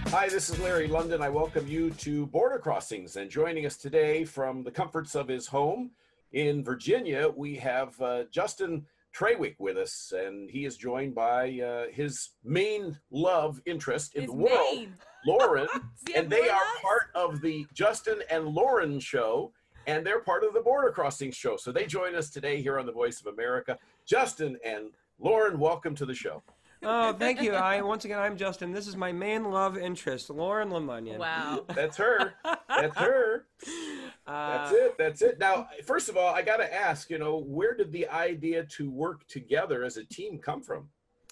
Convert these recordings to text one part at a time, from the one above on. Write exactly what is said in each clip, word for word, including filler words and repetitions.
Hi, this is Larry London. I welcome you to Border Crossings. And joining us today from the comforts of his home in Virginia, we have uh, Justin Trawick with us. And he is joined by uh, his main love interest in His the world, main. Lauren. Does he have And they more are loves? part of the Justin and Lauren show. And they're part of the Border Crossings show. So they join us today here on the Voice of America. Justin and Lauren, welcome to the show. Oh, thank you. I once again, I'm Justin. This is my main love interest, Lauren Lemunyan. Wow. That's her. That's her. That's it. That's it. Now, first of all, I got to ask, you know, where did the idea to work together as a team come from?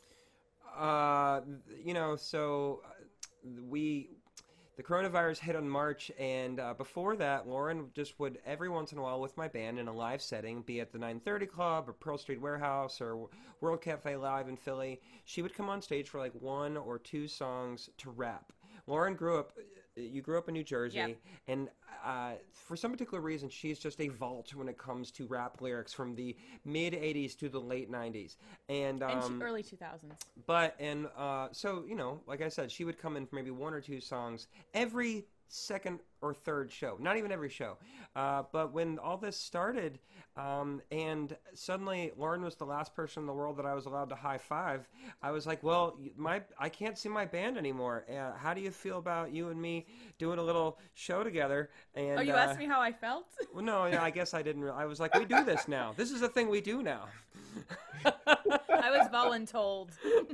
Uh, you know, so uh, we, the coronavirus hit on March, and uh, before that, Lauren just would every once in a while with my band in a live setting, be at the nine thirty Club or Pearl Street Warehouse or World Cafe Live in Philly. She would come on stage for like one or two songs to rap. Lauren grew up. You grew up in New Jersey, Yep. and uh, for some particular reason, she's just a vault when it comes to rap lyrics from the mid eighties to the late nineties. And, um, And she, early two thousands. but, and uh, so, you know, like I said, she would come in for maybe one or two songs every second or third show, not even every show. Uh, but when all this started, um, and suddenly Lauren was the last person in the world that I was allowed to high five, I was like, well, my I can't see my band anymore. Uh, how do you feel about you and me doing a little show together? And Oh, you uh, asked me how I felt? well, no, yeah, I guess I didn't. re- I was like, we do this now. This is a thing we do now. I was voluntold.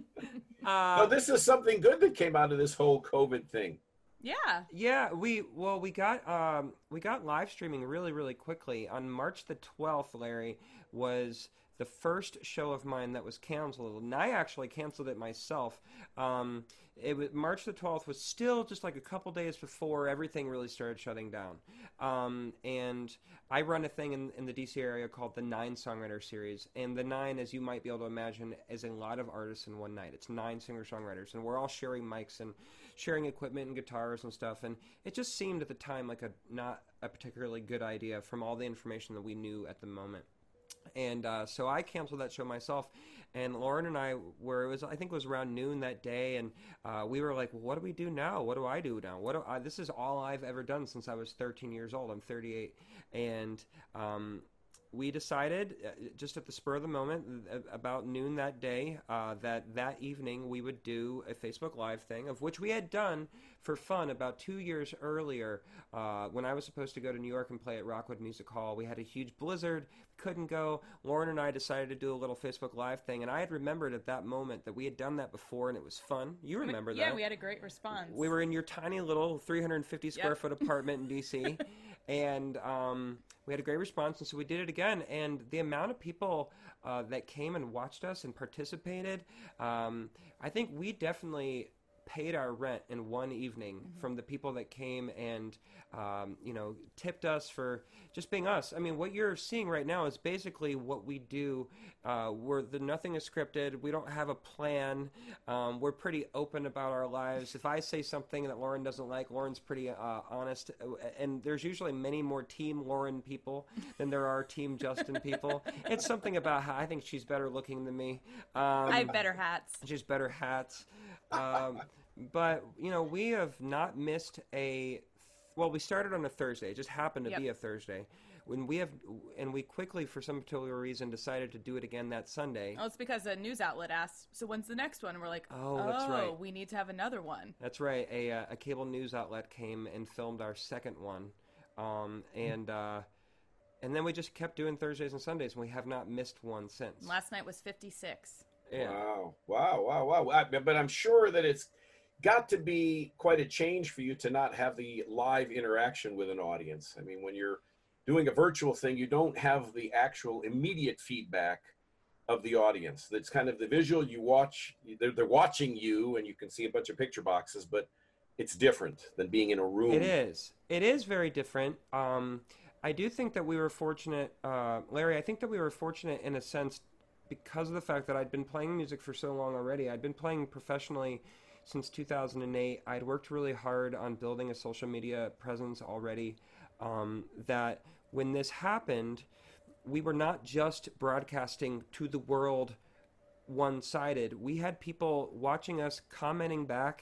No, this is something good that came out of this whole COVID thing. Yeah. Yeah, we well we got um we got live streaming really really quickly. On March the twelfth, Larry, was the first show of mine that was canceled, and I actually canceled it myself. Um, it was March the twelfth was still just like a couple days before everything really started shutting down. Um, and I run a thing in, in the D C area called the Nine Songwriter Series, and the Nine, as you might be able to imagine, is a lot of artists in one night. It's nine singer-songwriters, and we're all sharing mics and sharing equipment and guitars and stuff, and it just seemed at the time like a not a particularly good idea from all the information that we knew at the moment. And uh, so I canceled that show myself, and Lauren and I were, it was, I think it was around noon that day, and uh, we were like, well, what do we do now? What do I do now? What do I, this is all I've ever done since I was thirteen years old. I'm thirty-eight, and um, we decided, uh, just at the spur of the moment, uh, about noon that day, uh, that that evening we would do a Facebook Live thing, of which we had done for fun about two years earlier, uh, when I was supposed to go to New York and play at Rockwood Music Hall. We had a huge blizzard, couldn't go. Lauren and I decided to do a little Facebook Live thing, and I had remembered at that moment that we had done that before, and it was fun. You remember Yeah, that. we had a great response. We were in your tiny little three hundred fifty square Yep. foot apartment in D C, and um, we had a great response, and so we did it again. And the amount of people uh, that came and watched us and participated, um, I think we definitely paid our rent in one evening Mm-hmm. from the people that came and um, you know tipped us for just being us. I mean, what you're seeing right now is basically what we do. Uh, we're the nothing is scripted. We don't have a plan. Um, we're pretty open about our lives. If I say something that Lauren doesn't like, Lauren's pretty uh, honest. And there's usually many more Team Lauren people than there are Team Justin people. It's something about how I think she's better looking than me. Um, I have better hats. Just better hats. Um, but, you know, we have not missed a. Well, we started on a Thursday. It just happened to Yep. be a Thursday. When we have, and we quickly, for some particular reason, decided to do it again that Sunday. Oh, it's because a news outlet asked, so when's the next one? And we're like, Oh, that's right. we need to have another one. That's right. A uh, a cable news outlet came and filmed our second one, um, and uh, and then we just kept doing Thursdays and Sundays, and we have not missed one since. And last night was fifty-six. Yeah. Wow, wow, wow, wow. I- But I'm sure that it's got to be quite a change for you to not have the live interaction with an audience. I mean, when you're doing a virtual thing, you don't have the actual immediate feedback of the audience. That's kind of the visual. You watch, they're, they're watching you, and you can see a bunch of picture boxes, but it's different than being in a room. It is. It is very different. Um, I do think that we were fortunate, uh, Larry. I think that we were fortunate in a sense because of the fact that I'd been playing music for so long already. I'd been playing professionally since two thousand eight. I'd worked really hard on building a social media presence already. Um, that when this happened, we were not just broadcasting to the world one-sided. We had people watching us, commenting back,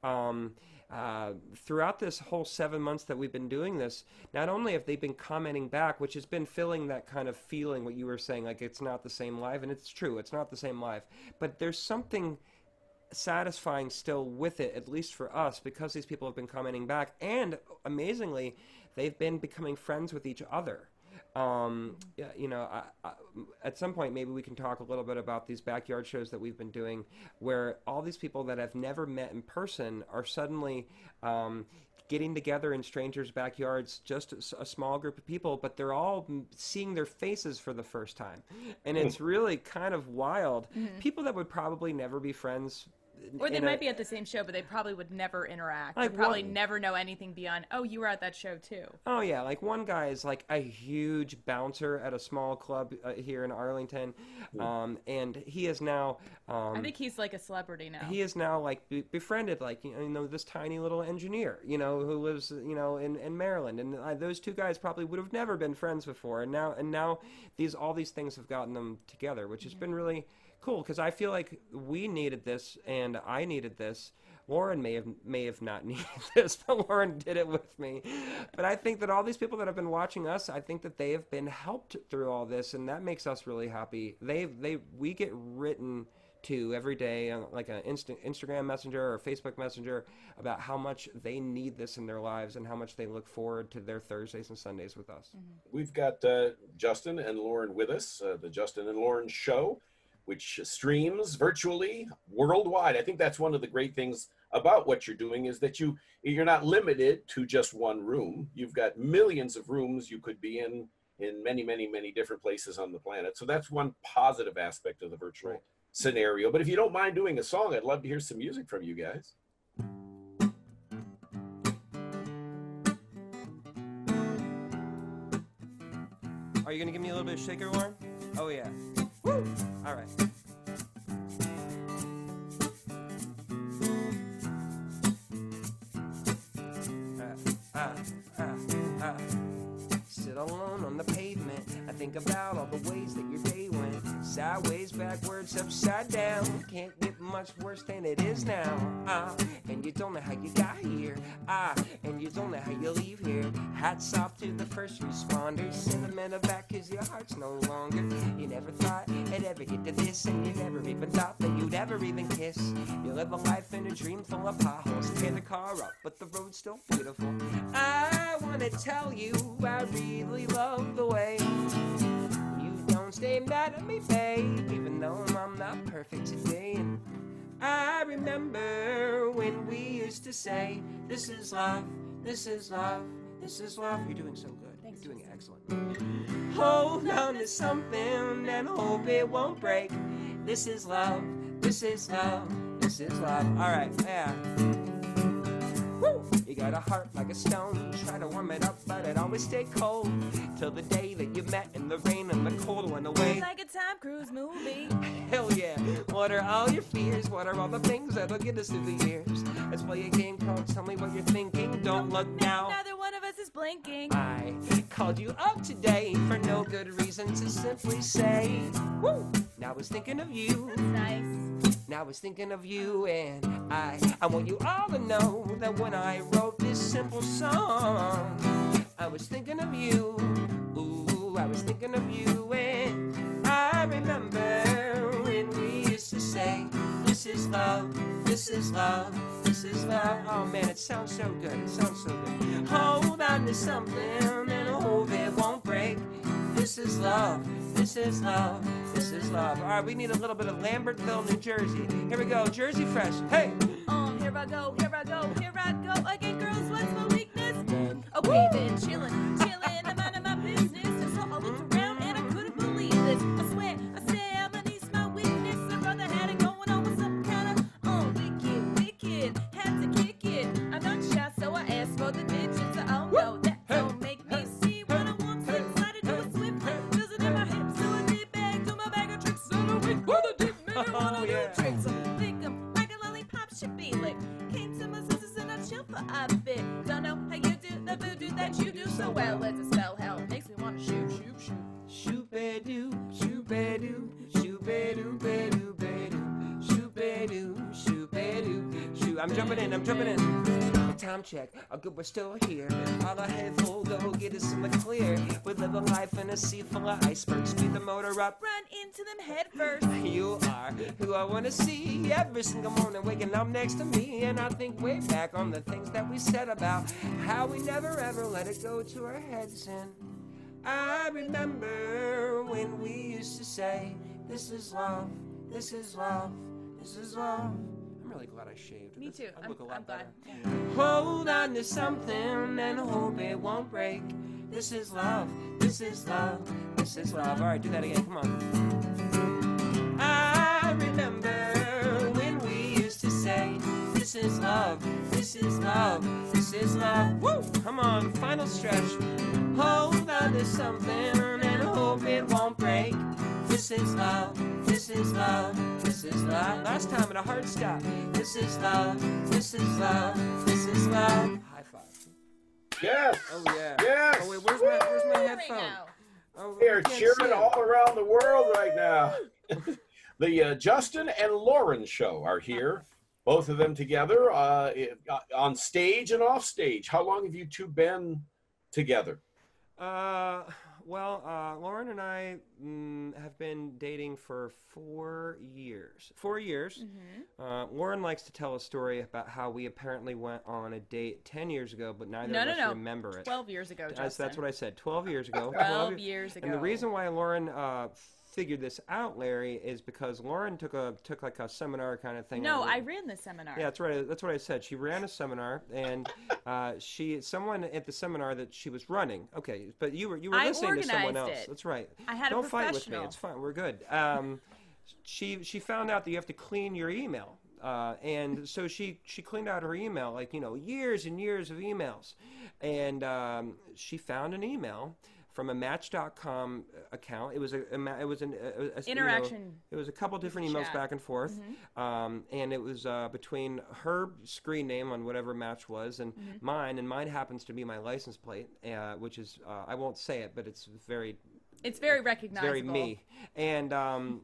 um, uh, throughout this whole seven months that we've been doing this, not only have they been commenting back, which has been filling that kind of feeling, what you were saying, like it's not the same live, and it's true, it's not the same live, but there's something satisfying still with it, at least for us, because these people have been commenting back, and amazingly, they've been becoming friends with each other. Um, yeah, you know, I, I, at some point, maybe we can talk a little bit about these backyard shows that we've been doing, where all these people that have never met in person are suddenly um, getting together in strangers' backyards, just a, a small group of people, but they're all seeing their faces for the first time. And it's really kind of wild. Mm-hmm. People that would probably never be friends. Or they in might a, be at the same show, but they probably would never interact. Like Or probably one- never know anything beyond, oh, you were at that show too. Oh yeah, like one guy is like a huge bouncer at a small club uh, here in Arlington, um, and he is now. Um, I think he's like a celebrity now. He is now like be- befriended, like you know, this tiny little engineer, you know, who lives, you know, in, in Maryland, and uh, those two guys probably would have never been friends before, and now and now these all these things have gotten them together, which has Mm-hmm. been really cool because I feel like we needed this, and I needed this. Lauren may have may have not needed this, but Lauren did it with me. But I think that all these people that have been watching us, I think that they have been helped through all this, and that makes us really happy. They they we get written to every day on like an Insta- Instagram Messenger or Facebook Messenger about how much they need this in their lives and how much they look forward to their Thursdays and Sundays with us. Mm-hmm. We've got uh, Justin and Lauren with us, uh, the Justin and Lauren Show, which streams virtually worldwide. I think that's one of the great things about what you're doing is that you, you're not limited to just one room. You've got millions of rooms you could be in in many, many, many different places on the planet. So that's one positive aspect of the virtual Right. scenario. But if you don't mind doing a song, I'd love to hear some music from you guys. Are you going to give me a little bit of shaker, Lauren? Oh, yeah. Woo! All right. Uh, uh, uh, uh. Sit alone on the pavement. I think about all the ways that your day went. Sideways, backwards, upside down. Can't get much worse than it is now. Ah, and you don't know how you got here. Ah, and you don't know how you leave here. Hats off to the first responders. Sentimental back cause your heart's no longer. You never thought it'd ever get to this, and you never even thought that you'd ever even kiss. You live a life in a dream full of potholes. Tear the car up, but the road's still beautiful. I wanna tell you, I really love the way you don't stay mad at me, babe, even though I'm not perfect today. And I remember when we used to say, this is love, this is love, this is love. You're doing so good. Thanks, You're doing excellent. Hold on to something and hope it won't break. This is love, this is love, this is love. All right, yeah. Woo! You got a heart like a stone. Try to warm it up, but it always stay cold. Till the day that you met and the rain and the cold went away. Like a Tom Cruise movie. Hell yeah. What are all your fears? What are all the things that'll get us through the years? Let's play a game called Tell Me What You're Thinking. Don't look now. Neither one of us is blinking. I called you up today for no good reason to simply say, woo! Now I was thinking of you. That's nice. Now I was thinking of you, and I I want you all to know that when I wrote this simple song, I was thinking of you. Ooh, I was thinking of you, and I remember when we used to say, this is love, this is love, this is love. Oh man, it sounds so good, it sounds so good. Hold on to something and hope it won't break. This is love, this is love, this is love. All right, we need a little bit of Lambertville, New Jersey. Here we go, Jersey Fresh. Hey! Um, here I go, here I go, here I go again, girls. What's my weakness? Okay, then chillin', chillin', I'm out of my business. And so I looked around and I couldn't believe this. I swear, I said I'm gonna need my witness. My brother had it going on with some kind of oh wicked, wicked. Had to kick it. I'm not shy, so I asked for the digits. Oh no, that don't make me see what I want. So excited to a swim, feels it in my hips, to a deep bag, to my bag of tricks. So the week, what a deep man, wanna Oh, do yeah. tricks. I think I'm like a lollipop should be licked. Came to my senses and I chill for a bit. Don't know how you do the voodoo that you do so well. It's a spell hell, makes me wanna shoot, shoot, shoot. Shoop-a-doo, shoop-a-doo, shoop-a-doo-ba-doo-ba-doo, shoop-a-doo, shoop-a-doo, shoo. I I'm jumping in, I'm jumping in. Time check, oh good, we're still here. All I have full go get us in the clear. We live a life in a sea full of icebergs. Speed the motor up, Run into them head first. you are who I wanna see every single morning waking up next to me. And I think way back on the things that we said about how we never ever let it go to our heads. And I remember when we used to say, this is love, this is love, this is love. I'm really glad I shaved. Me This- too. I I'm, look a lot I'm glad. better. Yeah. Hold on to something and hope it won't break. This is love, this is love, this is love. All right, do that again, come on. I remember when we used to say, this is love, this is love, this is love. Woo! Come on, final stretch. Hold on to something and hope it won't break. This is love, this is love, this is love. Last time at a hard stop. This is love, this is love, this is love. High five. Yes. Oh yeah. Yes. Oh wait, where's my where's my Right headphone? now. Oh, They are I can't see cheering it. all around the world right now. The uh, Justin and Lauren show are here, both of them together uh, i- on stage and off stage. How long have you two been together? Uh, well, uh, Lauren and I mm, have been dating for four years. Four years. Mm-hmm. Uh, Lauren likes to tell a story about how we apparently went on a date ten years ago, but neither No, of no, us no. remember it. Twelve years ago, That's, Justin. that's what I said. Twelve years ago. Twelve years ago. And the reason why Lauren uh, figured this out, Larry, is because Lauren took a took like a seminar kind of thing. No, on- I ran the seminar. Yeah, that's right. That's what I said. She ran a seminar, and uh, she someone at the seminar that she was running. Okay, but you were you were I listening to someone organized else. it. That's right. I had a Don't fight with me. professional. It's fine. We're good. Um, she she found out that you have to clean your email. Uh, and so she, she cleaned out her email, like, you know, years and years of emails. And um, she found an email from a Match dot com account. It was a, a ma- it was an a, a- you know, Interaction. it was a couple different emails chat. back and forth, um, and it was uh, between her screen name on whatever Match was and mine, and mine happens to be my license plate, uh, which is uh, I won't say it, but it's very It's very it's recognizable. very me. And um,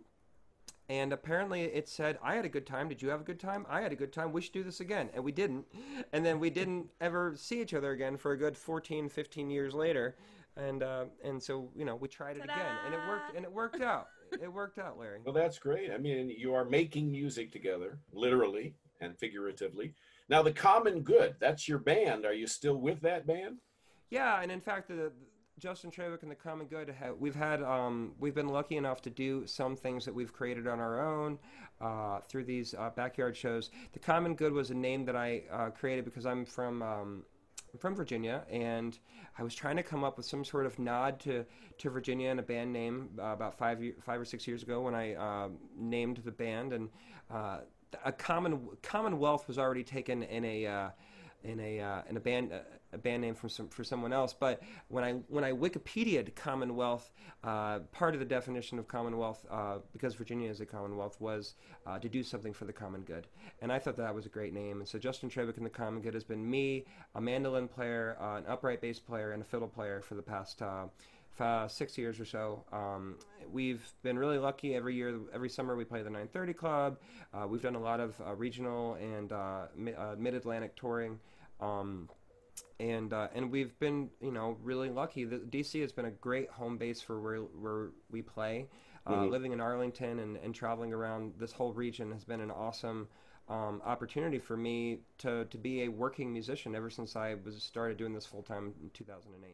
and apparently it said, I had a good time. Did you have a good time? I had a good time. We should do this again. And we didn't. And then we didn't ever see each other again for a good fourteen, fifteen years later. And uh, and so, you know, we tried it Ta-da! again. And it worked. And it worked out. It worked out, Larry. Well, that's great. I mean, you are making music together, literally and figuratively. Now, the Common Good, that's your band. Are you still with that band? Yeah, and in fact, the, Justin Trawick and the Common Good, ha- we've had, um, we've been lucky enough to do some things that we've created on our own uh, through these uh, backyard shows. The Common Good was a name that I uh, created because I'm from, um, I'm from Virginia, and I was trying to come up with some sort of nod to, to Virginia and a band name uh, about five, ye- five or six years ago when I uh, named the band, and uh, a common Commonwealth was already taken in a uh, in a uh, in a band uh, a band name from some for someone else. But when I when I Wikipedia'd Commonwealth, uh, part of the definition of Commonwealth, uh, because Virginia is a Commonwealth, was uh, to do something for the common good. And I thought that was a great name. And so Justin Trawick and the Common Good has been me, a mandolin player, uh, an upright bass player, and a fiddle player for the past. Uh, Uh, six years or so. Um, we've been really lucky. Every year, every summer, we play the nine thirty Club. Uh, we've done a lot of uh, regional and uh, mi- uh, mid-Atlantic touring, um, and uh, and we've been, you know, really lucky. The, D C has been a great home base for where, where we play. Uh, Mhm. Living in Arlington and, and traveling around this whole region has been an awesome um, opportunity for me to, to be a working musician ever since I was started doing this full time in two thousand eight.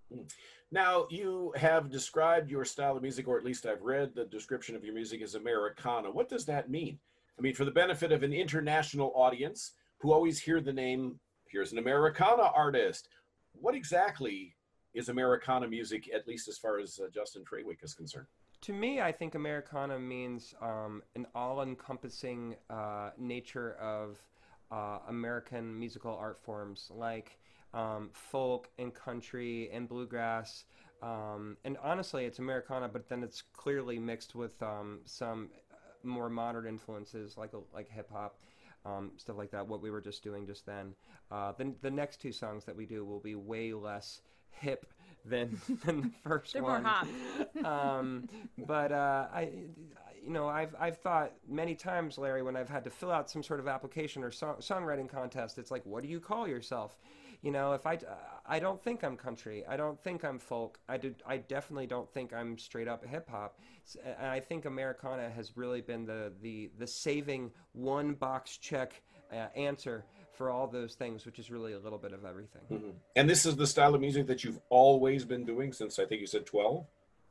Now, you have described your style of music, or at least I've read the description of your music as Americana. What does that mean? I mean, for the benefit of an international audience who always hear the name, here's an Americana artist. What exactly is Americana music, at least as far as uh, Justin Trawick is concerned? To me, I think Americana means um, an all-encompassing uh, nature of uh, American musical art forms, like um, folk and country and bluegrass. Um, and honestly, it's Americana, but then it's clearly mixed with um, some more modern influences, like like hip hop, um, stuff like that. What we were just doing just then. Uh, the the next two songs that we do will be way less hip than than the first They're one. more hot. um, but uh, I, you know, I've I've thought many times, Larry, when I've had to fill out some sort of application or song, songwriting contest, it's like, what do you call yourself? You know, if I, I don't think I'm country. I don't think I'm folk. I did. I definitely don't think I'm straight up hip hop. And I think Americana has really been the the the saving one box check uh, answer for all those things, which is really a little bit of everything. Mm-hmm. And this is the style of music that you've always been doing since, I think you said twelve?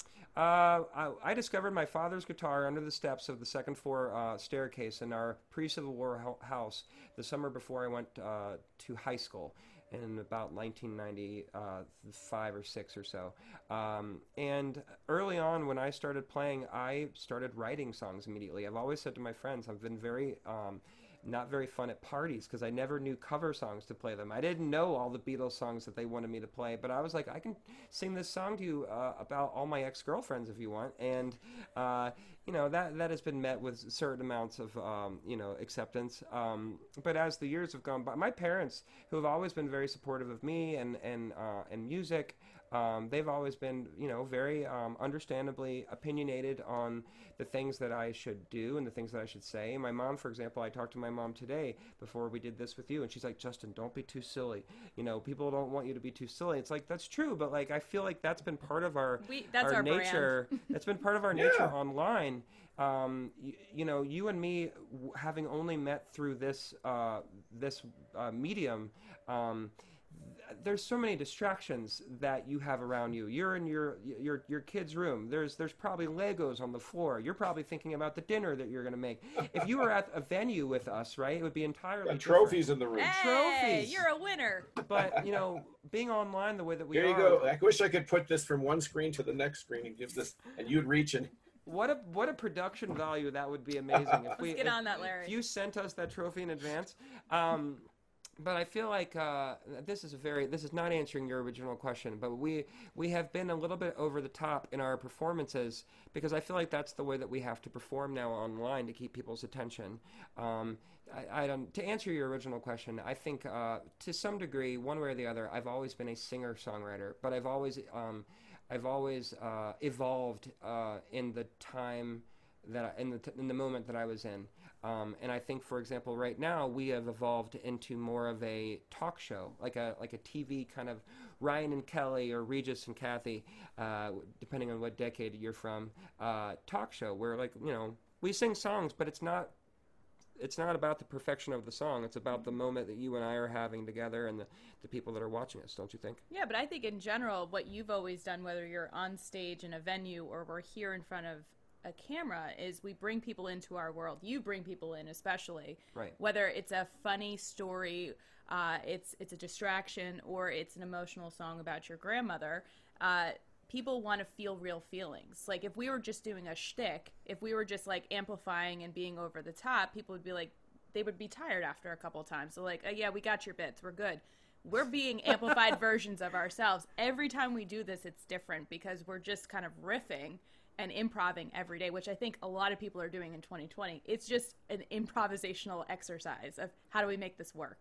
Uh, I, I discovered my father's guitar under the steps of the second floor uh, staircase in our pre-Civil War ho- house the summer before I went uh, to high school in about nineteen ninety-five or six or so. Um, and early on when I started playing, I started writing songs immediately. I've always said to my friends, I've been very... Um, not very fun at parties because I never knew cover songs to play them. I didn't know all the Beatles songs that they wanted me to play, but I was like, I can sing this song to you uh, about all my ex-girlfriends if you want. And, uh, you know, that, that has been met with certain amounts of, um, you know, acceptance. Um, but as the years have gone by, my parents, who have always been very supportive of me and, and, uh, and music, Um, they've always been, you know, very um, understandably opinionated on the things that I should do and the things that I should say. My mom, for example, I talked to my mom today before we did this with you, and she's like, Justin, don't be too silly. You know, people don't want you to be too silly. It's like, that's true, but like, I feel like that's been part of our, We- that's our, our brand. nature. That's been part of our Yeah. nature online. Um, you, you know, you and me, w- having only met through this, uh, this uh, medium, um, there's so many distractions that you have around you. You're in your your your kid's room. There's there's probably Legos on the floor. You're probably thinking about the dinner that you're going to make. If you were at a venue with us, right, it would be entirely And different. trophies in the room. Hey, Trophies. you're a winner. But you know, being online the way that we There you are, go. I wish I could put this from one screen to the next screen and give this, and you'd reach and what a what a production value that would be amazing. If we Let's get if, on that, Larry. if you sent us that trophy in advance. Um, But I feel like uh, this is a very this is not answering your original question, but we we have been a little bit over the top in our performances because I feel like that's the way that we have to perform now online to keep people's attention. Um, I, I don't to answer your original question. I think uh, to some degree, one way or the other, I've always been a singer songwriter, but I've always um, I've always uh, evolved uh, in the time that I, in the t- in the moment that I was in. Um, and I think, for example, right now we have evolved into more of a talk show, like a like a T V kind of Ryan and Kelly or Regis and Kathy, uh, depending on what decade you're from, uh, talk show where, like, you know, we sing songs, but it's not it's not about the perfection of the song. It's about the moment that you and I are having together and the, the people that are watching us, don't you think? Yeah, but I think in general, what you've always done, whether you're on stage in a venue or we're here in front of a camera, is we bring people into our world. You bring people in, especially. Right. Whether it's a funny story, uh, it's it's a distraction, or it's an emotional song about your grandmother. Uh, people want to feel real feelings. Like if we were just doing a shtick, if we were just like amplifying and being over the top, people would be like, they would be tired after a couple of times. So like, oh, yeah, we got your bits, we're good. We're being amplified versions of ourselves. Every time we do this, it's different because we're just kind of riffing and improvising every day, which I think a lot of people are doing in twenty twenty. It's just an improvisational exercise of how do we make this work.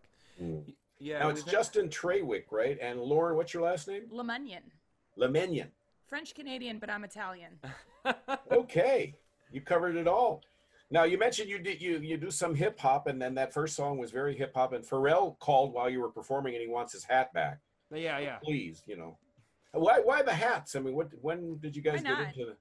Yeah. now it's we've- Justin Trewick, right? And Lauren, what's your last name? Lemunion. Lemenian. French Canadian, but I'm Italian. Okay, you covered it all. Now you mentioned you did you you do some hip hop, and then that first song was very hip hop. And Pharrell called while you were performing, and he wants his hat back. Yeah, yeah. Please, you know, why why the hats? I mean, what when did you guys Why get not? into the,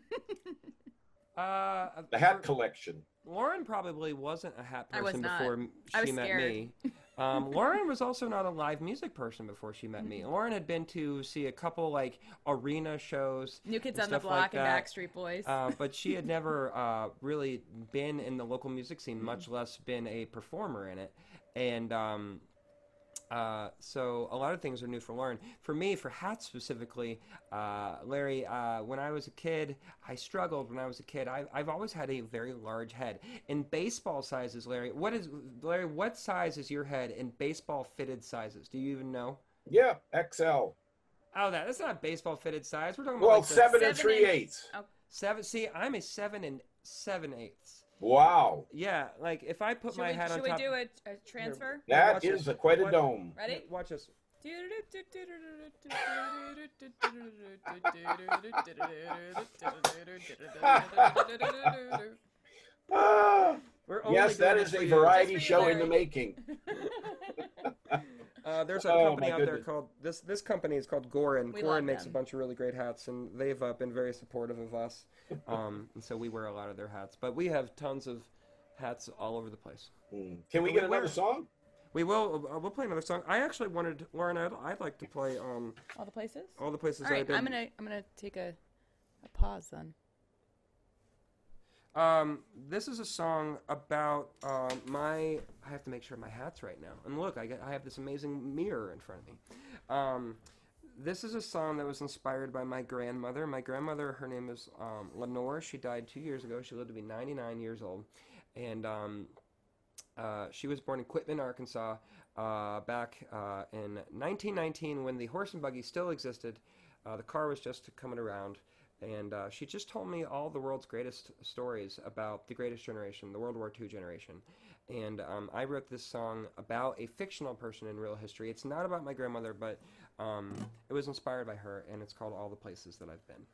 Uh, the hat for- collection? Lauren probably wasn't a hat I was person not. before m- I she was met scared. me. Um, Lauren was also not a live music person before she met me. Lauren had been to see a couple like arena shows, New Kids and on the stuff like Block and that. Backstreet Boys. uh, but she had never uh, really been in the local music scene, much less been a performer in it. And um, uh, so a lot of things are new for Lauren. For me, for hats specifically, uh, Larry, uh, when I was a kid, I struggled when I was a kid. I, I've always had a very large head. In baseball sizes, Larry, what is Larry? What size is your head in baseball fitted sizes? Do you even know? Yeah, X L. Oh, that that's not baseball fitted size. We're talking Well, about like the seven and Seven three and- eighths. oh, seven. See, I'm a seven and seven eighths. Wow, Yeah, like if I put should my we, hat on should we top. do a, a transfer? Yeah, that watch is this. a, quite a What- dome. Ready? Watch this. Ah, We're only yes, that doing is it for a you. variety Just for you, show in the Larry. making. Uh, there's a Oh, company my out there goodness. called this. This company is called Gorin. We Gorin love makes them. a bunch of really great hats, and they've uh, been very supportive of us. Um, and so we wear a lot of their hats. But we have tons of hats all over the place. Hmm. Can we But get we another wear- song? We will. Uh, we'll play another song. I actually wanted Lauren. I'd, I'd like to play um, All the places. all the places All right, I did. I'm gonna I'm gonna take a, a pause then. Um, this is a song about um, my. I have to make sure my hat's right now. And look, I get. I have this amazing mirror in front of me. Um, this is a song that was inspired by my grandmother. My grandmother, her name is um, Lenore. She died two years ago. She lived to be ninety-nine years old, and um, uh, she was born in Quitman, Arkansas, uh, back uh, in nineteen nineteen when the horse and buggy still existed. Uh, the car was just coming around. And uh, she just told me all the world's greatest stories about the greatest generation, the World War Two generation. And um, I wrote this song about a fictional person in real history. It's not about my grandmother, but um, it was inspired by her, and it's called All the Places That I've Been.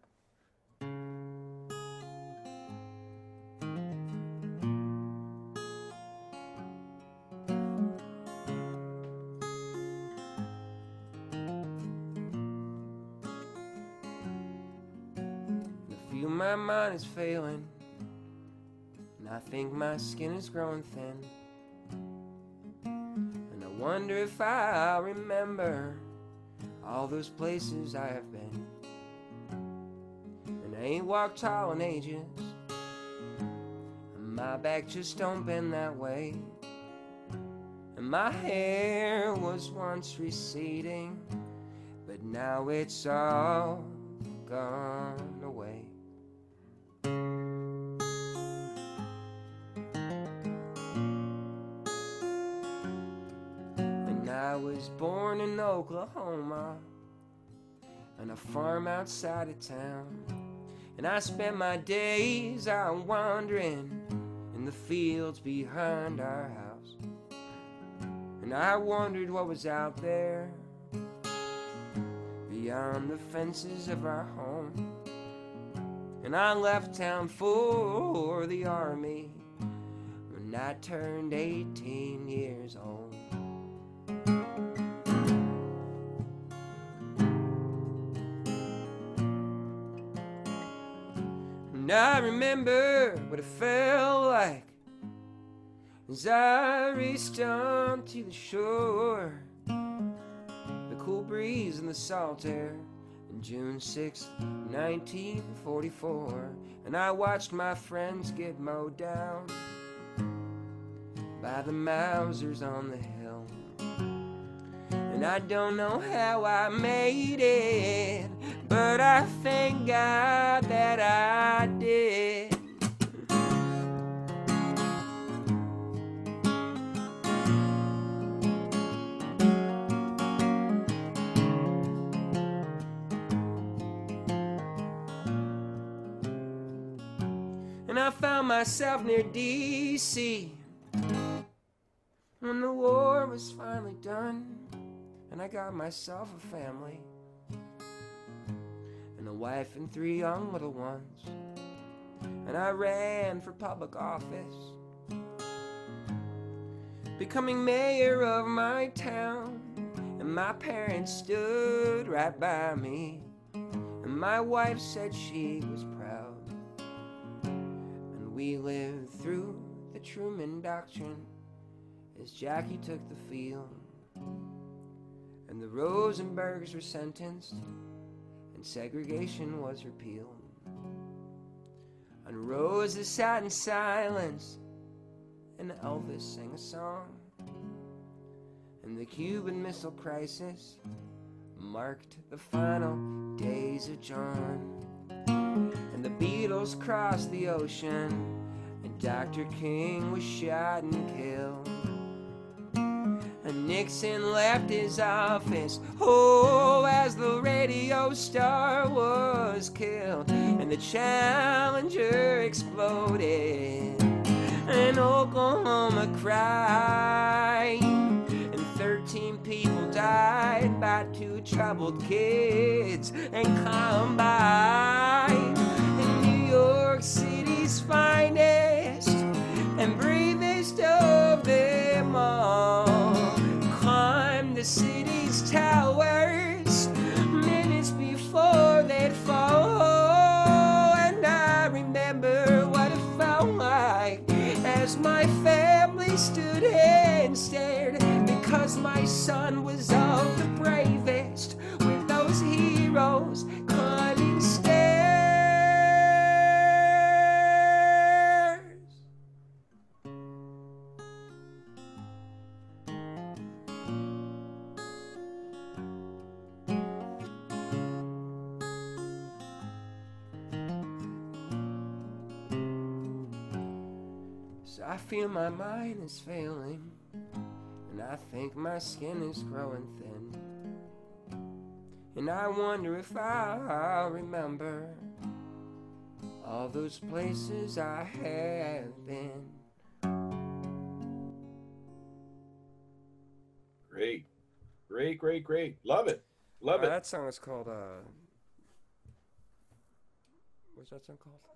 I feel my mind is failing, and I think my skin is growing thin. And I wonder if I'll remember all those places I have been. And I ain't walked tall in ages, and my back just don't bend that way. And my hair was once receding, but now it's all gone away. And I was born in Oklahoma, on a farm outside of town. And I spent my days out wandering in the fields behind our house. And I wondered what was out there beyond the fences of our home. And I left town for the army when I turned eighteen years old. And I remember what it felt like as I raced on to the shore. The cool breeze and the salt air on June sixth, nineteen forty-four. And I watched my friends get mowed down by the Mausers on the hill. And I don't know how I made it, but I thank God that I did. And I found myself near D C when the war was finally done. And I got myself a family and a wife and three young little ones. And I ran for public office, becoming mayor of my town. And my parents stood right by me, and my wife said she was proud. And we lived through the Truman Doctrine as Jackie took the field. And the Rosenbergs were sentenced, and segregation was repealed. And roses sat in silence, and Elvis sang a song. And the Cuban Missile Crisis marked the final days of John. And the Beatles crossed the ocean, and Doctor King was shot and killed. And Nixon left his office, oh, as the radio star was killed. And the Challenger exploded, and Oklahoma cried. And thirteen Thirteen people died by two troubled kids and Columbine. And New York City's finest and bravest of them all climbed the city's towers minutes before they'd fall. And I remember what it felt like as my family stood and stared, because my son was of the bravest with those heroes climbing stairs. So I feel my mind is failing, and I think my skin is growing thin, and I wonder if I'll remember all those places I have been. Great, great, great, great. Love it, love Uh, it. that song is called, uh... What's that song called?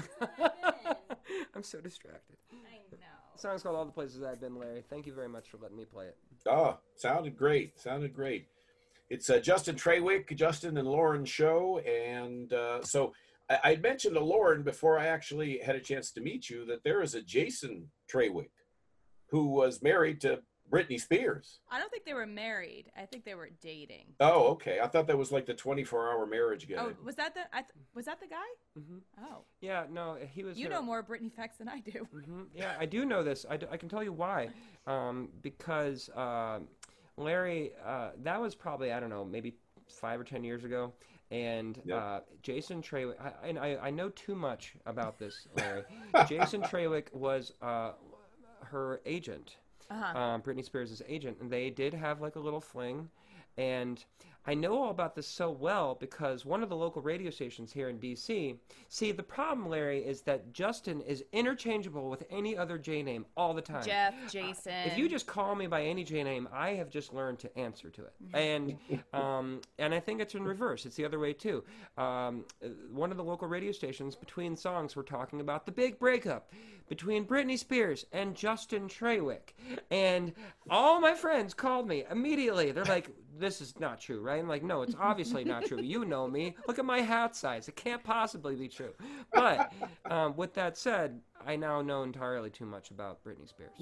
I'm so distracted. I know. The song's called All the Places I've Been, Larry. Thank you very much for letting me play it. Oh, sounded great. Sounded great. It's uh, Justin Trawick, Justin and Lauren show. And uh, so I, I mentioned to Lauren before I actually had a chance to meet you that there is a Jason Trawick who was married to Britney Spears. I don't think they were married. I think they were dating. Oh, okay. I thought that was like the twenty-four hour marriage guy. Oh, was that the I th- was that the guy? Mm-hmm. Oh, Yeah, no, he was... you her- know more Britney facts than I do. hmm Yeah, I do know this. I, d- I can tell you why. Um, because uh, Larry, uh, that was probably, I don't know, maybe five or ten years ago. And Yep. uh, Jason Trawick, I, and I, I know too much about this, Larry. Jason Trawick was uh, her agent, Uh-huh. um, Britney Spears' agent, and they did have like a little fling. And I know all about this so well because one of the local radio stations here in D C. See, the problem, Larry, is that Justin is interchangeable with any other J name all the time. Jeff, Jason. If you just call me by any J name, I have just learned to answer to it, and um, and I think it's in reverse. It's the other way too. Um, uh, one of the local radio stations, between songs, were talking about the big breakup between Britney Spears and Justin Trawick, and all my friends called me immediately. They're like, "This is not true, right?" I'm like, "No, it's obviously not true. You know me. Look at my hat size. It can't possibly be true." But um, with that said, I now know entirely too much about Britney Spears.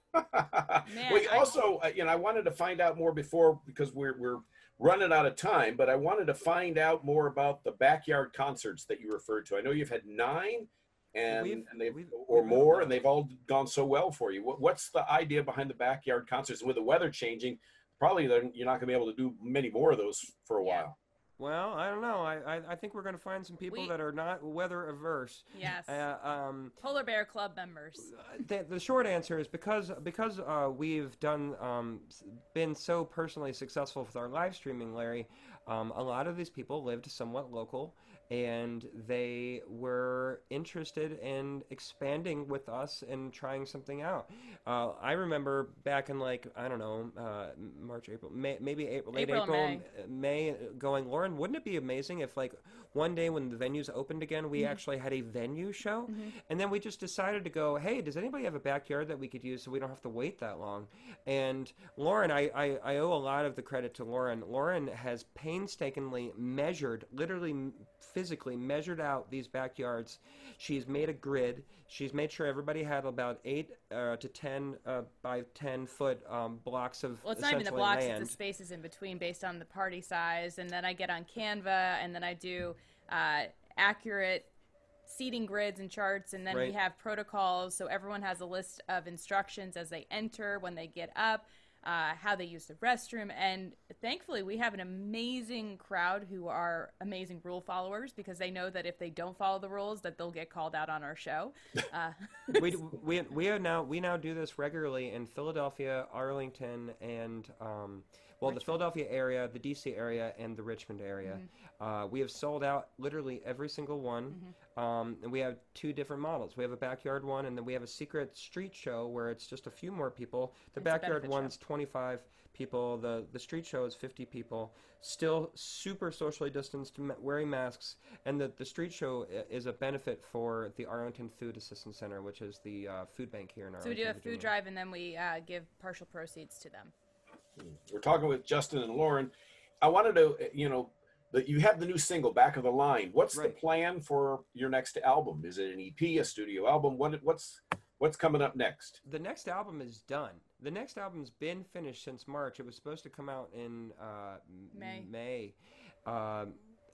Man, well, I- also, uh, you know, I wanted to find out more before because we're we're running out of time. But I wanted to find out more about the backyard concerts that you referred to. I know you've had nine, and, We've- and they've we've- or we've- more, and they've all gone so well for you. What, what's the idea behind the backyard concerts? With the weather changing, probably they're- you're not going to be able to do many more of those for a Yeah. while. Well, I don't know. I, I, I think we're going to find some people We- that are not weather averse. yes. Uh, um, Polar Bear Club members. the, the short answer is because because uh, we've done um, s- been so personally successful with our live streaming, Larry. Um, a lot of these people lived somewhat local, and they were interested in expanding with us and trying something out. Uh, I remember back in like I don't know uh, March, April, May, maybe April, late April and April, May. May, going, Lauren, wouldn't it be amazing if like one day when the venues opened again, we actually had a venue show, and then we just decided to go, hey, does anybody have a backyard that we could use so we don't have to wait that long? And Lauren, I, I, I owe a lot of the credit to Lauren. Lauren has painstakingly measured, literally m- physically measured out these backyards. She's made a grid. She's made sure everybody had about eight uh, to ten uh, by ten foot um, blocks of Well, it's not even the essentially blocks, land. it's the spaces in between based on the party size. And then I get on Canva, and then I do uh, accurate seating grids and charts, and then we Right. have protocols. So everyone has a list of instructions as they enter, when they get up, uh, how they use the restroom. And thankfully, we have an amazing crowd who are amazing rule followers, because they know that if they don't follow the rules, that they'll get called out on our show. Uh, we we we are now we now do this regularly in Philadelphia, Arlington, and um, Well, the Richmond. Philadelphia area, the D C area, and the Richmond area. Uh, we have sold out literally every single one. Um, and we have two different models. We have a backyard one, and then we have a secret street show where it's just a few more people. The It's a backyard benefit show. one's twenty-five people. The the street show is fifty people. Still super socially distanced, ma- wearing masks. And the, the street show i- is a benefit for the Arlington Food Assistance Center, which is the uh, food bank here in So Arlington. we do a Virginia. food drive, and then we uh, give partial proceeds to them. We're talking with Justin and Lauren. I wanted to, you know, that you have the new single, Back of the Line. What's Right. the plan for your next album? Is it an E P, a studio album? What what's what's coming up next? The next album is done. The next album's been finished since March. It was supposed to come out in uh, m- May. May. Um,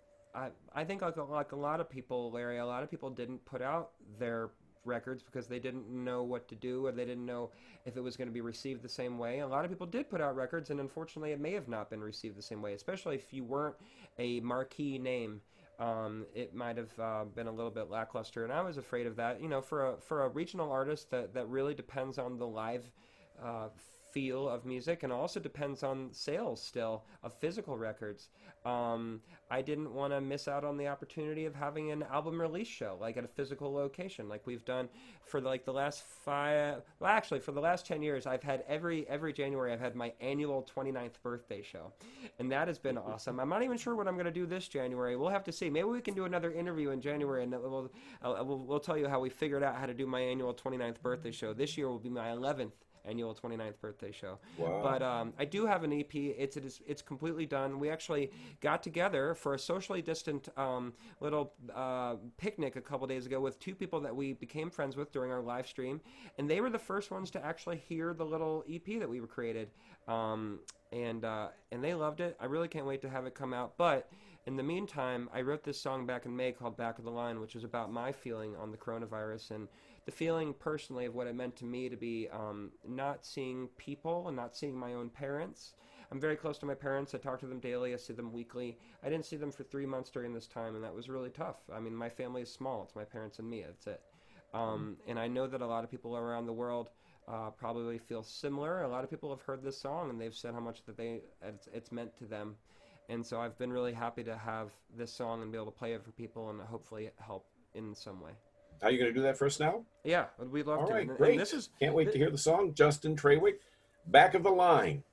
I I think like a, like a lot of people, Larry, a lot of people didn't put out their records because they didn't know what to do, or they didn't know if it was going to be received the same way. A lot of people did put out records, and unfortunately, it may have not been received the same way. Especially if you weren't a marquee name, um, it might have uh, been a little bit lackluster. And I was afraid of that. You know, for a for a regional artist, that that really depends on the live uh, feel of music, and also depends on sales still of physical records. Um, I didn't want to miss out on the opportunity of having an album release show, like at a physical location, like we've done for like the last five. Well, actually, for the last ten years, I've had every every January, I've had my annual twenty-ninth birthday show, and that has been awesome. I'm not even sure what I'm going to do this January. We'll have to see. Maybe we can do another interview in January, and we'll uh, we'll, we'll tell you how we figured out how to do my annual twenty-ninth birthday show. This year will be my eleventh annual twenty-ninth birthday show. Wow. But um, I do have an E P. It's it is it's completely done. We actually got together for a socially distant um, little uh, picnic a couple days ago with two people that we became friends with during our live stream, and they were the first ones to actually hear the little E P that we created, um, and uh, and they loved it. I really can't wait to have it come out. But in the meantime, I wrote this song back in May called "Back of the Line," which was about my feeling on the coronavirus and the feeling personally of what it meant to me to be um, not seeing people and not seeing my own parents. I'm very close to my parents. I talk to them daily. I see them weekly. I didn't see them for three months during this time, and that was really tough. I mean, my family is small. It's my parents and me. That's it. Um, and I know that a lot of people around the world uh, probably feel similar. A lot of people have heard this song, and they've said how much that they it's, it's meant to them. And so I've been really happy to have this song and be able to play it for people and hopefully help in some way. Are you going to do that for us now? Yeah, we'd love All to. right, And- great. And this is Can't wait thi- to hear the song. Justin Trawick, Back of the Line.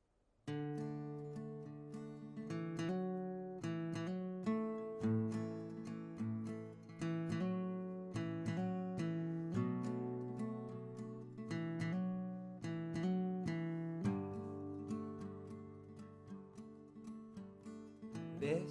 this.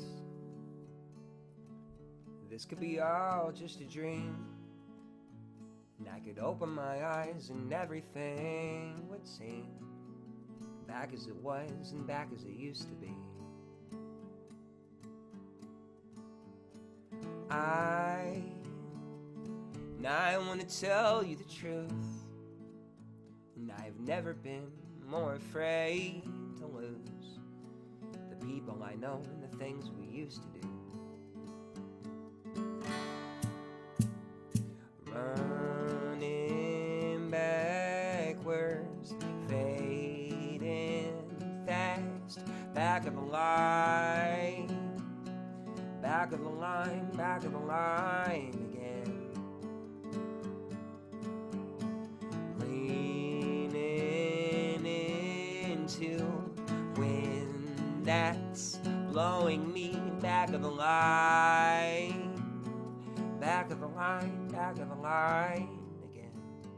This could be all just a dream. And I could open my eyes and everything would seem back as it was and back as it used to be. I, and I want to tell you the truth, and I've never been more afraid to lose the people I know and the things we used to do. Running backwards, fading fast, back of the line, back of the line, back of the line again. Leaning into wind that's blowing me back of the line, back of the line, back of the line again.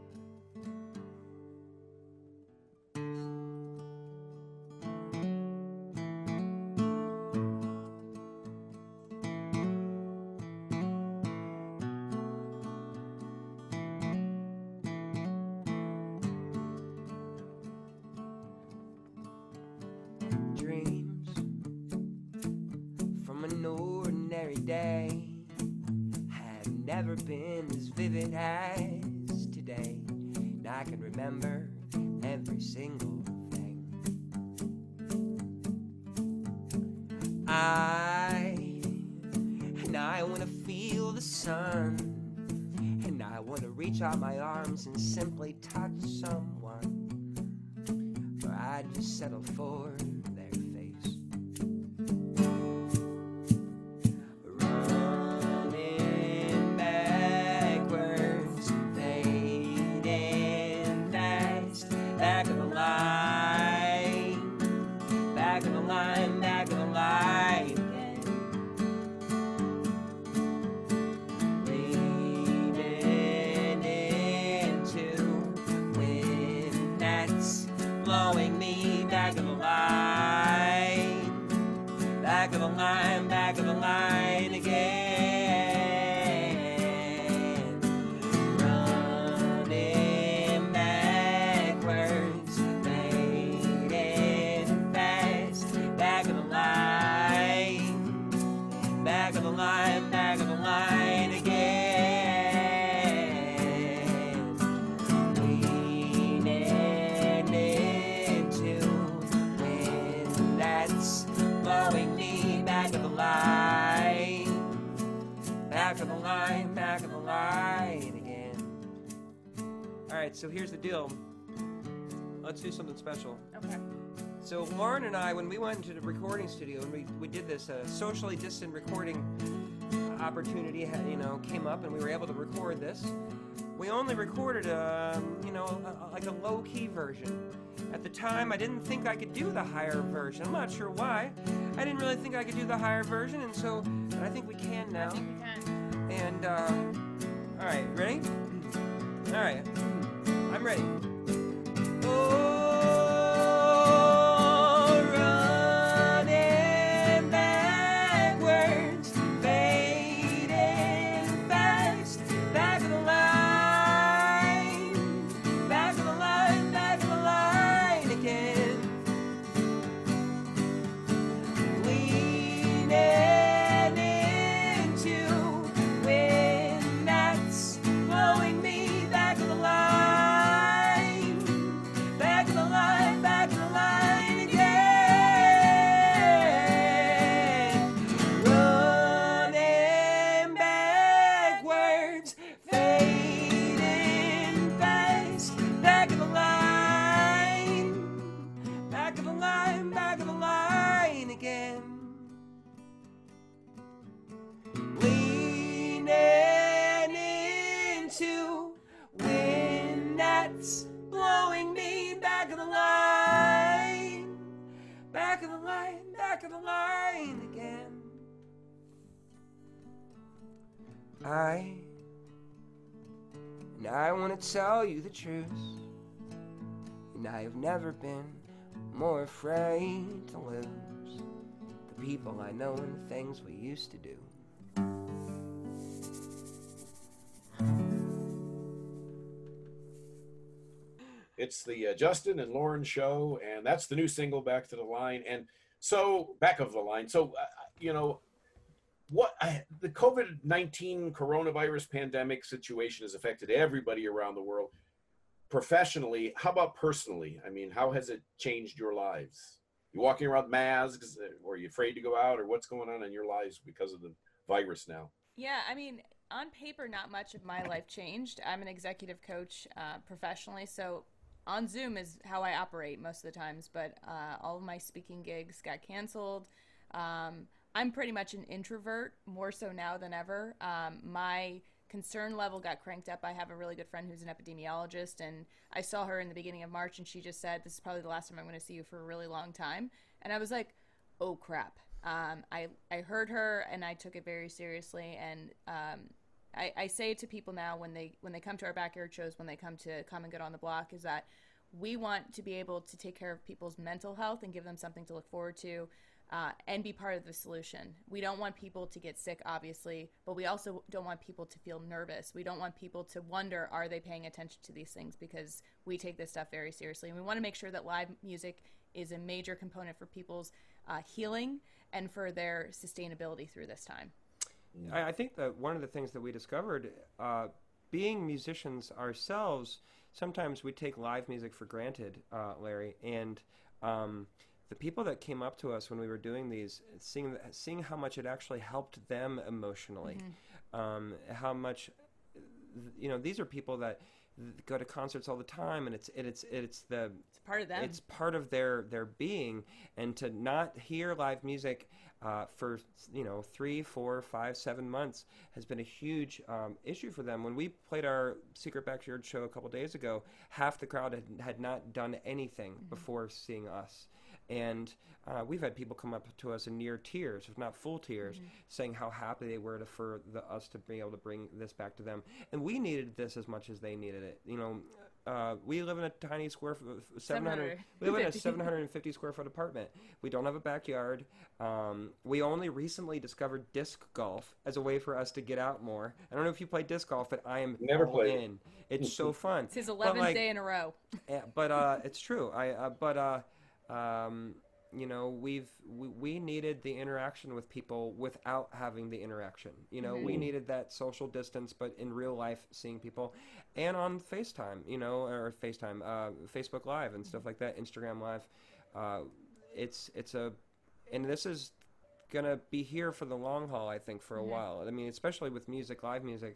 Dreams from an ordinary day have never been as vivid as today. And I can remember every single thing. I and I want to feel the sun, and I want to reach out my arms and simply touch someone. For I just settle for right, so here's the deal. Let's do something special. Okay. So Lauren and I, when we went into the recording studio and we, we did this uh, socially distant recording opportunity, ha- you know, came up and we were able to record this. We only recorded a, you know, a, a- like a low-key version. At the time, I didn't think I could do the higher version. I'm not sure why. I didn't really think I could do the higher version, and so but I think we can now. I think we can. And uh, all right, ready? All right, I'm ready. Oh, running backwards, fading fast, back of the line, back of the line, back of the line again. Leaning into wind that's blowing me back of the line, back of the line, back of the line again. Running backwards, fading fast, back of the line, back of the line, back of the line again. Leaning into wind that's blowing me back of the line, back of the line, back of the line again. I, and I want to tell you the truth, and I have never been more afraid to lose the people I know and the things we used to do. It's the uh, Justin and Lauren show, and that's the new single, Back to the Line. And so, Back of the Line. So, uh, you know, what I, the COVID nineteen coronavirus pandemic situation has affected everybody around the world. Professionally, how about personally? I mean, how has it changed your lives? You walking around with masks, or are you afraid to go out, or what's going on in your lives because of the virus now? Yeah, I mean, on paper, not much of my life changed. I'm an executive coach uh, professionally, so on Zoom is how I operate most of the times, but uh, all of my speaking gigs got canceled. Um, I'm pretty much an introvert, more so now than ever. Um, my concern level got cranked up. I have a really good friend who's an epidemiologist, and I saw her in the beginning of March, and she just said, this is probably the last time I'm going to see you for a really long time. And I was like, oh, crap. Um, I, I heard her, and I took it very seriously, and um, I, I say to people now when they when they come to our backyard shows, when they come to Come and Good on the Block, is that we want to be able to take care of people's mental health and give them something to look forward to, uh, and be part of the solution. We don't want people to get sick, obviously, but we also don't want people to feel nervous. We don't want people to wonder, are they paying attention to these things? Because we take this stuff very seriously. And we want to make sure that live music is a major component for people's uh, healing and for their sustainability through this time. I, I think that one of the things that we discovered, uh, being musicians ourselves, sometimes we take live music for granted, uh, Larry, and um, the people that came up to us when we were doing these, seeing seeing how much it actually helped them emotionally, mm-hmm. um, how much, you know, these are people that go to concerts all the time, and it's it, it's it's the it's part of them. It's part of their their being, and to not hear live music uh, for you know three, four, five, seven months has been a huge um, issue for them. When we played our Secret Backyard show a couple days ago, half the crowd had, had not done anything mm-hmm. before seeing us. And uh, we've had people come up to us in near tears, if not full tears, mm-hmm. saying how happy they were to, for the, us to be able to bring this back to them. And we needed this as much as they needed it. You know, uh, we live in a tiny square foot, seven hundred. We live in a seven hundred fifty square foot apartment. We don't have a backyard. Um, we only recently discovered disc golf as a way for us to get out more. I don't know if you play disc golf, but I am never all played. in. It's so fun. It's his eleventh like, day in a row. Yeah, but uh, it's true. I uh, but. Uh, Um, you know, we've we, we needed the interaction with people without having the interaction. You know, mm-hmm. we needed that social distance, but in real life, seeing people, and on FaceTime, you know, or FaceTime, uh, Facebook Live and stuff like that, Instagram Live. Uh, it's it's a, and this is gonna be here for the long haul, I think, for a mm-hmm. while. I mean, especially with music, live music.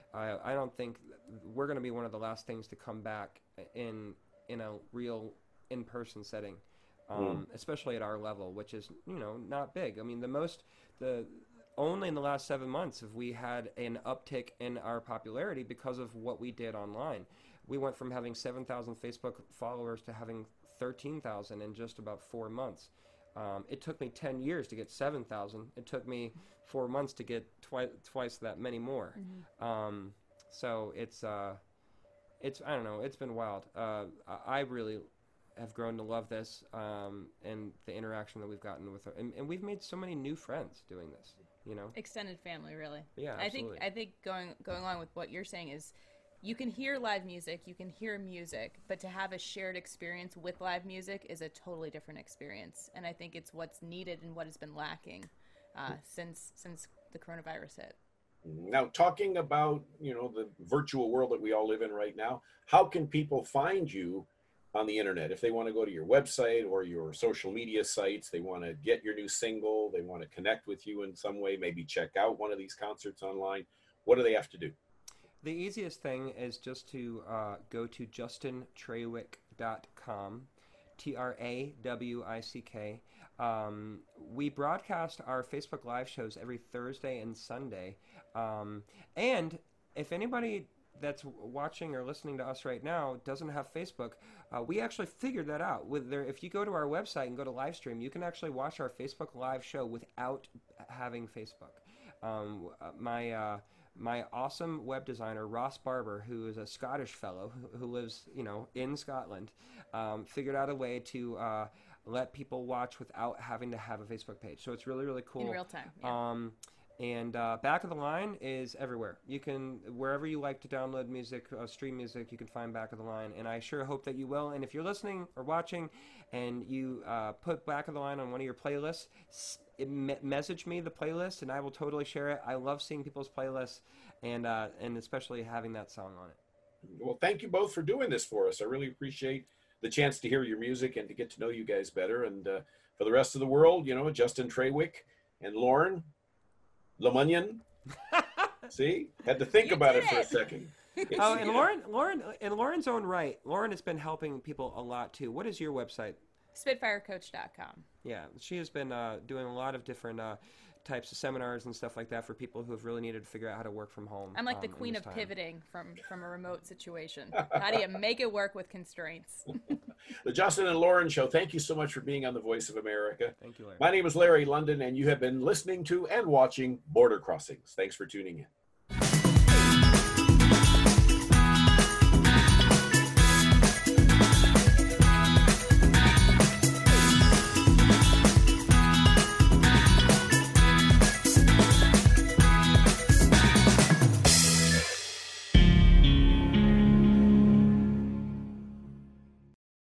I, I don't think we're going to be one of the last things to come back in in a real in-person setting, um, Mm. especially at our level, which is, you know, not big. I mean, the most the only in the last seven months have we had an uptick in our popularity because of what we did online. We went from having seven thousand Facebook followers to having thirteen thousand in just about four months. Um, it took me ten years to get seven thousand. It took me four months to get twi- twice that many more. Mm-hmm. Um, so it's, uh, it's I don't know, it's been wild. Uh, I I really have grown to love this um, and the interaction that we've gotten with, and, and we've made so many new friends doing this. You know, Extended family, really. yeah, I think absolutely. I think going going along with what you're saying is, you can hear live music, you can hear music, but to have a shared experience with live music is a totally different experience. And I think it's what's needed and what has been lacking uh, since since the coronavirus hit. Now, talking about, you know, the virtual world that we all live in right now, how can people find you on the internet? If they want to go to your website or your social media sites, they want to get your new single, they want to connect with you in some way, maybe check out one of these concerts online, what do they have to do? The easiest thing is just to uh, go to justin trawick dot com, T R A W I C K. Um, we broadcast our Facebook Live shows every Thursday and Sunday. Um, and if anybody that's watching or listening to us right now doesn't have Facebook, uh, we actually figured that out. With there, if you go to our website and go to live stream, you can actually watch our Facebook Live show without having Facebook. Um, uh, my uh, my awesome web designer Ross Barber, who is a Scottish fellow who, who lives, you know, in Scotland, um, figured out a way to uh, let people watch without having to have a Facebook page. So it's really really cool. In real time, yeah. Um, and uh, Back of the Line is everywhere. You can, wherever you like to download music, uh, stream music, you can find Back of the Line. And I sure hope that you will. And if you're listening or watching and you uh, put Back of the Line on one of your playlists, s- it me- message me the playlist and I will totally share it. I love seeing people's playlists and, uh, and especially having that song on it. Well, thank you both for doing this for us. I really appreciate the chance to hear your music and to get to know you guys better. And uh, for the rest of the world, you know, Justin Trawick and Lauren Lemunyan. See, had to think You about did it for a it. second. Oh, and Lauren, Lauren, in Lauren's own right, Lauren has been helping people a lot too. What is your website? Spitfire Coach dot com. Yeah, she has been uh, doing a lot of different uh, types of seminars and stuff like that for people who have really needed to figure out how to work from home. I'm like the um, in queen this of time. pivoting from from a remote situation. How do you make it work with constraints? The Justin and Lauren Show. Thank you so much for being on the Voice of America. Thank you, Larry. My name is Larry London, and you have been listening to and watching Border Crossings. Thanks for tuning in.